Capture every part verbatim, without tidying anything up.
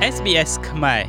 เอส บี เอส ខ្មែរ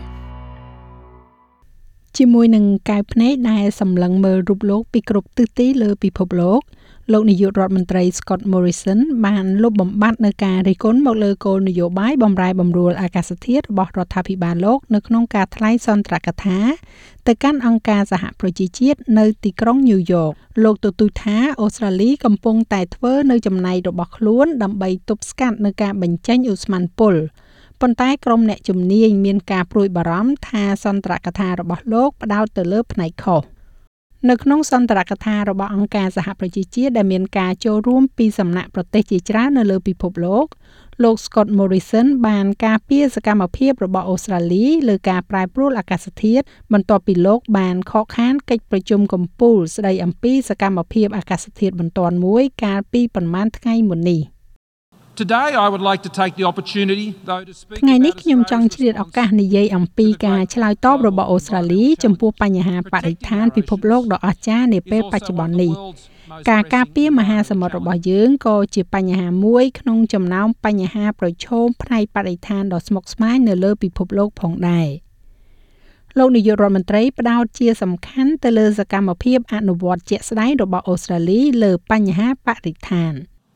ជាមួយនឹងកែវភ្នែកដែលសម្លឹងមើលរូបលោកពីគ្រប់ទិសទីលើពិភពលោកលោកនាយករដ្ឋមន្ត្រី Scott Morrison បានលុបបំបាត់នៅការរិះគន់មកលើគោលនយោបាយបម្រែបម្រួលអាកាសធាតុរបស់រដ្ឋាភិបាលលោកនៅក្នុងការថ្លែងសន្ទរកថាទៅកាន់អង្គការសហប្រជាជាតិនៅទីក្រុងញូវយ៉កលោកទទូចថាអូស្ត្រាលីកំពុងតែធ្វើនៅចំណែករបស់ខ្លួនដើម្បីទប់ស្កាត់នៅការបញ្ចេញឧស្ម័នពុលប៉ុន្តែក្រុមអ្នកជំនាញមានការព្រួយបារម្ភថាសន្ទរកថារបស់លោកផ្ដោតទៅលើផ្នែកខុសនៅក្នុងសន្ទរកថារបស់អង្គការសហប្រជាជាតិដែលមានការចូលរួមពីសំណាក់ប្រទេសជាច្រើននៅលើពិភពលោកលោក Scott Morrison បានការពារសកម្មភាពរបស់អូស្ត្រាលីលើការប្រែប្រួលអាកាសធាតុបន្ទាប់ពីលោកបានខកខានកិច្ចប្រជុំកំពូលស្ដីអំពីសកម្មភាពអាកាសធាតុបន្ទាន់មួយកាលពីប្រមាណថ្ងៃមុននេះ Today I would like to take the opportunity though to speak ថ្ងៃនេះខ្ញុំចង់ឆ្លៀតឱកាសនិយាយអំពីការឆ្លើយតបរបស់អូស្ត្រាលីចំពោះបញ្ហាបរិស្ថានពិភពលោកដ៏អស្ចារ្យនាពេលបច្ចុប្បន្ននេះការការពារមហាសមុទ្ររបស់យើងក៏ជាបញ្ហាមួយក្នុងចំណោមបញ្ហាប្រឈមផ្នែកបរិស្ថានដ៏ស្មុគស្មាញនៅលើពិភពលោកផងដែរលោកនាយករដ្ឋមន្ត្រីផ្ដោតជាសំខាន់ទៅលើសកម្មភាពអនុវត្តជាក់ស្ដែងរបស់អូស្ត្រាលីលើបញ្ហាបរិស្ថាន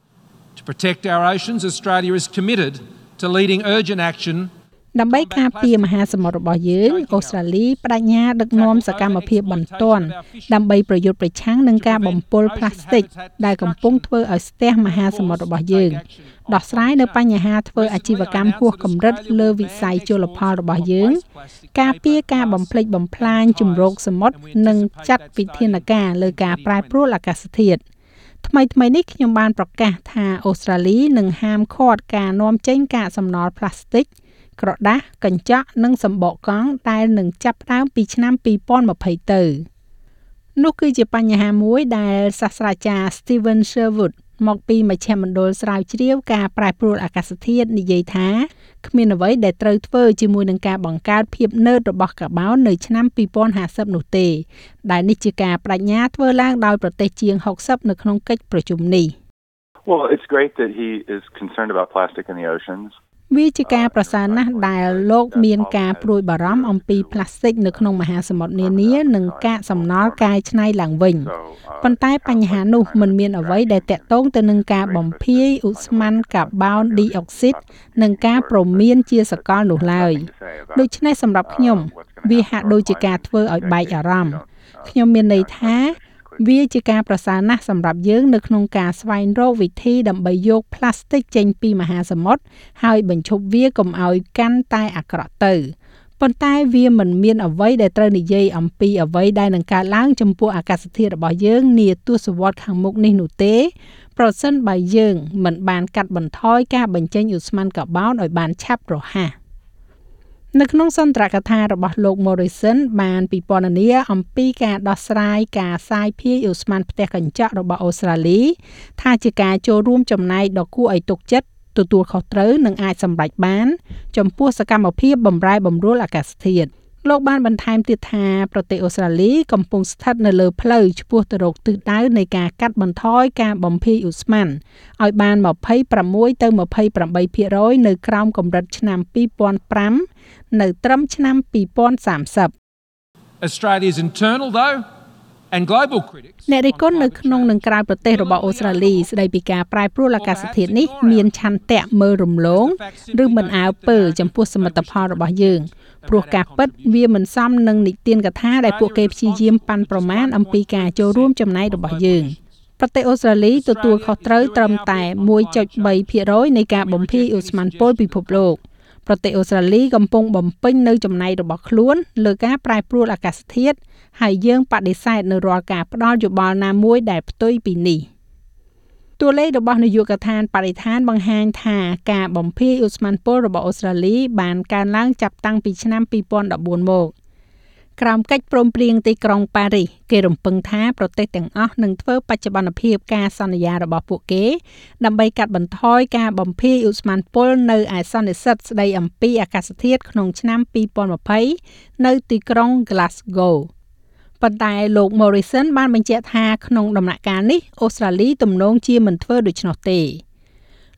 To protect our oceans, Australia is committed to leading urgent action ដើម្បីការពារមហាសមុទ្ររបស់យើងអូស្ត្រាលីបដិញ្ញាដឹកនាំសកម្មភាពបន្ទាន់ដើម្បីប្រយុទ្ធប្រឆាំងនឹងការបំពុលផ្លាស្ទិកដែលកំពុងធ្វើឲ្យស្ទះមហាសមុទ្ររបស់យើងដោះស្រាយនៅបញ្ហាធ្វើអាជីវកម្មហួសកម្រិតលើវិស័យជលផលរបស់យើងការពារការបំផ្លិចបំផ្លាញជម្រកសមុទ្រនិងចាត់វិធានការលើការប្រែប្រួលអាកាសធាតុថ្មីថ្មីនេះខ្ញុំបានប្រកាសថាអូស្ត្រាលីនឹងហាមឃាត់ការនាំចេញកាកសំណល់ផ្លាស្ទិកក្រដាសកញ្ចក់និងសម្បកកង់ដែលនឹងចាប់ផ្ដើមពីឆ្នាំពីរពាន់ម្ភៃទៅនោះគឺជាបញ្ហាមួយដែលសាស្ត្រាចារ្យ Stephen Sherwood មកពីមជ្ឈមណ្ឌលស្រាវជ្រាវការប្រែប្រួលអាកាសធាតុនិយាយថាគ្មានអ្វីដែលត្រូវធ្វើជាមួយនឹងការបង្កើតភាពនឿតរបស់កាបូននៅឆ្នាំពីរពាន់ហាសិបនោះទេដែលនេះជាការបដិញ្ញាធ្វើឡើងដោយប្រទេសជាងហុកសិបនៅក្នុងកិច្ចប្រជុំនេះ Well, it's great that he is concerned about plastic in the oceans. វាជាការប្រសើរណាស់ដែលលោកមានការព្រួយបារម្ភអំពីផ្លាស្ទិកនៅក្នុងមហាសមុទ្រនានានិងកាកសំណល់កែច្នៃឡើងវិញប៉ុន្តែបញ្ហានោះមិនមានអ្វីដែលតាក់ទងទៅនឹងការបំភាយឧស្ម័នកាបូនឌីអុកស៊ីតនិងការព្រមានជាសកលនោះឡើយដូច្នេះសម្រាប់ខ្ញុំវាហាក់ដូចជាការធ្វើឲ្យបែកអារម្មណ៍ខ្ញុំមានន័យថាវាជាការប្រសើរណាស់សម្រាប់យើងនៅក្នុងការស្វែងរកវិធីដើម្បីយកផ្លាស្ទិកចេញពីមហាសមុទ្រហើយបញ្ឈប់វាកុំឲ្យកាន់តែអាក្រក់ទៅប៉ុន្តែវាមិនមានអ្វីដែលត្រូវនិយាយអំពីអ្វីដែលនឹងកើតឡើងចំពោះអាកាសធាតុរបស់យើងនាទសវត្សរ៍ខាងមុខនេះនោះទេប្រសិនបើយើងមិនបានកាត់បន្ថយការបញ្ចេញឧស្ម័នកាបូនឲ្យបានឆាប់រហ័សនៅក្នុងសន្ទរកថារបស់លោក Morrison បានពិពណ៌នាអំពីការដោះស្រាយការសាយភាយឧស្ម័នផ្ទះកញ្ចក់របស់អូស្ត្រាលីថាជាការចូលរួមចំណែកដ៏គួរឲ្យទុកចិត្តទទួលខុសត្រូវនិងអាចសម្រេចបានចំពោះសកម្មភាពបម្រែបម្រួលអាកាសធាតុលោកបានបន្ថែមទៀតថាប្រទេសអូស្ត្រាលីកំពុងស្ថិតនៅលើផ្លូវឆ្ពោះទៅរកទិសដៅនៃការកាត់បន្ថយការបំភាយឧស្ម័នឲ្យបានម្ភៃប្រាំមួយទៅម្ភៃប្រាំបីភាគរយនៅក្រោមកម្រិតឆ្នាំពីរពាន់ប្រាំនៅត្រឹមឆ្នាំពីរពាន់សាមសិប Australia's internal though and global critics អ្នករិះគន់នៅក្នុងនិងក្រៅប្រទេសរបស់អូស្ត្រាលីស្ដីពីការប្រែប្រួលអាកាសធាតុនេះមានឆន្ទៈមើលរំលងឬមិនអើពើចំពោះសមិទ្ធផលរបស់យើងព្រោះការពិតវាមិនសមនឹងនិទានកថាដែលពួកគេព្យាយាមប៉ាន់ប្រមាណអំពីការចូលរួមចំណែករបស់យើងប្រទេសអូស្ត្រាលីទទួលខុសត្រូវត្រឹមតែមួយចុចបីភាគរយនៃការបំភាយឧស្ម័នពុលពិភពលោកប្រទេសអូស្ត្រាលីកំពុងបំពេញនៅចំណែករបស់ខ្លួនលើការប្រែប្រួលអាកាសធាតុហើយយើងបដិសេធនៅរាល់ការផ្ដល់យោបល់ណាមួយដែលផ្ទុយពីនេះតួលេខរបស់នាយកដ្ឋានបរិស្ថានបង្ហាញថាការបំភាយឧស្ម័នពុលរបស់អូស្ត្រាលីបានកើនឡើងចាប់តាំងពីឆ្នាំពីរពាន់ដប់បួនមកក្រោមកិច្ចព្រមព្រៀងទីក្រុងប៉ារីសគេរំពឹងថាប្រទេសទាំងអស់នឹងធ្វើបច្ចុប្បន្នភាពការសន្យារបស់ពួកគេដើម្បីកាត់បន្ថយការបំភាយឧស្ម័នពុលនៅឯសន្និសីទស្ដីអំពីអាកាសធាតុក្នុងឆ្នាំពីរពាន់ម្ភៃនៅទីក្រុង Glasgow ប៉ុន្តែលោក Morrison បានបញ្ជាក់ថាក្នុងដំណាក់កាលនេះអូស្ត្រាលីទំនងជាមិនធ្វើដូច្នោះទេ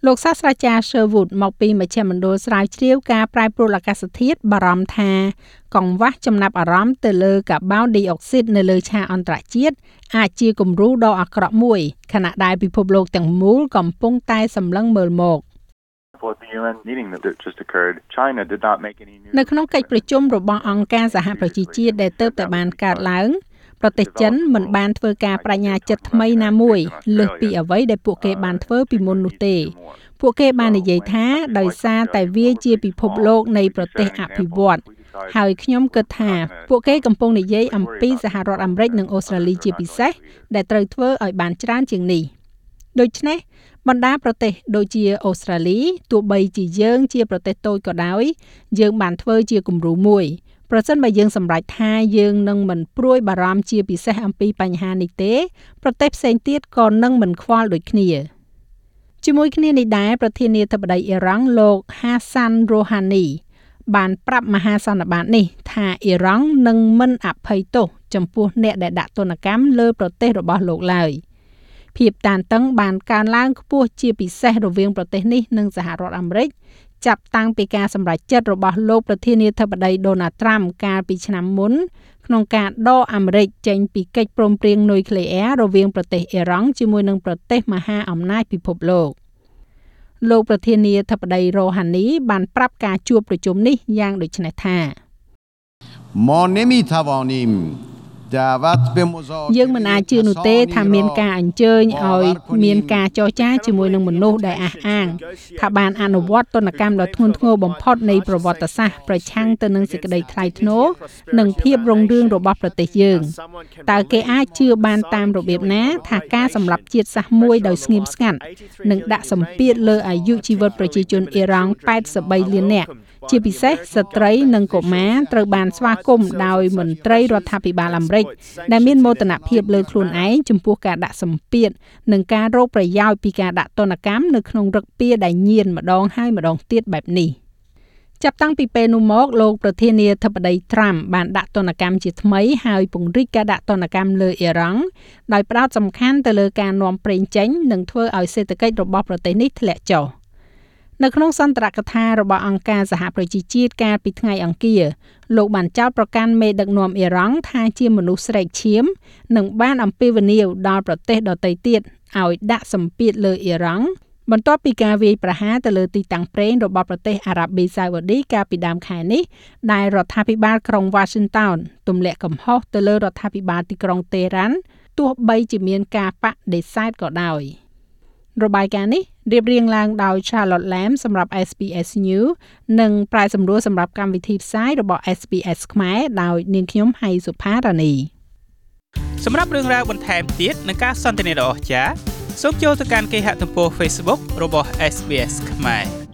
លោកសាស្ត្រាចារ្យ Sherwood មកពីមជ្ឈមណ្ឌលស្រាវជ្រាវការប្រែប្រួលអាកាសធាតុបារម្ភថាកង្វះចំណាប់អារម្មណ៍ទៅលើកាបូនឌីអុកស៊ីតនៅលើឆាកអន្តរជាតិអាចជាគំរូដ៏អាក្រក់មួយខណៈដែលពិភពលោកទាំងមូលកំពុងតែសម្លឹងមើលមកនៅក្នុងកិច្ចប្រជុំរបស់អង្គការសហប្រជាជាតិដែលទើបតែបានកើតឡើងប្រទេសចិនមិនបានធ្វើការបញ្ញាចិត្តថ្មីណាមួយលើសពីអ្វីដែលពួកគេបានធ្វើពីមុននោះទេពួកគេបាននិយាយថាដោយសារតែវាជាពិភពលោកនៃប្រទេសអភិវឌ្ឍន៍ហើយខ្ញុំគិតថាពួកគេកំពុងនិយាយអំពីសហរដ្ឋអាមេរិកនិងអូស្ត្រាលីជាពិសេសដែលត្រូវធ្វើឲ្យបានច្រើនជាងនេះដូច្នេះបណ្ដាប្រទេសដូចជាអូស្ត្រាលីទោះបីជាយើងជាប្រទេសតូចក៏ដោយយើងបានធ្វើជាគំរូមួយប្រសិនបើយើងសម្រេចថាយើងនឹងមិនព្រួយបារម្ភជាពិសេសអំពីបញ្ហានេះទេប្រទេសផ្សេងទៀតក៏នឹងមិនខ្វល់ដូចគ្នាជាមួយគ្នានេះដែរប្រធានាធិបតីអ៊ីរ៉ង់លោក Hassan Rouhani បានប្រាប់មហាសន្និបាតនេះថាអ៊ីរ៉ង់នឹងមិនអភ័យទោសចំពោះអ្នកដែលដាក់ទណ្ឌកម្មលើប្រទេសរបស់លោកឡើយភាពតានតឹងបានកើនឡើងខ្ពស់ជាពិសេសរវាងប្រទេសនេះនិងសហរដ្ឋអាមេរិកចាប់តាំងពីការសម្រេចចិត្តរបស់លោកប្រធានាធិបតី Donald Trump កាលពីឆ្នាំមុនក្នុងការដកអាមេរិកចេញពីកិច្ចព្រមព្រៀងនុយក្លេអ៊ែររវាងប្រទេសអ៊ីរ៉ង់ជាមួយនឹងប្រទេសមហាអំណាចពិភពលោកលោកប្រធានាធិបតី Rouhani បានប្រាប់ការជួបប្រជុំនេះយ៉ាងដូចនេះថា ما نمی‌توانیم យើងមិនអាចជឿនោះទេថាមានការអញ្ជើញឲ្យមានការចរចាជាមួយនឹងមនុស្សដែលអះអាងថាបានអនុវត្តទណ្ឌកម្មដ៏ធ្ងន់ធ្ងរបំផុតនៃប្រវត្តិសាស្ត្រប្រឆាំងទៅនឹងសេចក្តីថ្លៃថ្នូរនិងភាពរុងរឿងរបស់ប្រទេសយើងតើគេអាចជឿបានតាមរបៀបណាថាការសម្លាប់ជាតិសាសន៍មួយដោយស្ងៀមស្ងាត់និងដាក់សម្ពាធលើអាយុជីវិតប្រជាជនអ៊ីរ៉ង់แปดสิบสามលាននាក់ជាពិសេសស្ត្រីនិងកុមារត្រូវបានស្វាគមន៍ដោយមន្ត្រីរដ្ឋាភិបាលអាមេរិកដែលមានមោទនភាពលើខ្លួនឯងចំពោះការដាក់សម្ពាធនិងការរកប្រយោជន៍ពីការដាក់ទណ្ឌកម្មនៅក្នុងឫកពាដែលញៀនម្ដងហើយម្ដងទៀតបែបនេះចាប់តាំងពីពេលនោះមកលោកប្រធានាធិបតី Trump បានដាក់ទណ្ឌកម្មជាថ្មីហើយពង្រីកការដាក់ទណ្ឌកម្មលើអ៊ីរ៉ង់ដោយផ្ដោតសំខាន់ទៅលើការនាំប្រេងចេញនិងធ្វើឲ្យសេដ្ឋកិច្ចរបស់ប្រទេសនេះធ្លាក់ចុះនៅក្នុងសន្ទរកថារបស់អង្គការសហប្រជាជាតិកាលពីថ្ងៃអង្គារលោកបានចោទប្រកាន់មេដឹកនាំអ៊ីរ៉ង់ថាជាមនុស្សស្រែកឈាមនិងបានអំពាវនាវដល់ប្រទេសដទៃទៀតឲ្យដាក់សម្ពាធលើអ៊ីរ៉ង់បន្ទាប់ពីការវាយប្រហារទៅលើទីតាំងប្រេងរបស់ប្រទេសអារ៉ាប៊ីសាអូឌីកាលពីដើមខែនេះដែលរដ្ឋាភិបាលក្រុង Washington ទម្លាក់កំហុសទៅលើរដ្ឋាភិបាលទីក្រុងតេរ៉ាន់ទោះបីជាមានការបដិសេធក៏ដោយរបាយការណ៍នេះរៀបរៀងឡើងដោយ Charlotte Lamb សម្រាប់ เอส บี เอส News និងប្រែសម្រួលសម្រាប់កម្មវិធីផ្សាយរបស់ เอส บี เอส ខ្មែរដោយនាងខ្ញុំហៃសុផារ៉ានីសម្រាប់រឿងរ៉ាវបន្ថែមទៀតនិងការសន្ទនាដ៏អស្ចារ្យសូមចូលទៅកាន់គេហទំព័រ Facebook របស់ เอส บี เอส ខ្មែរ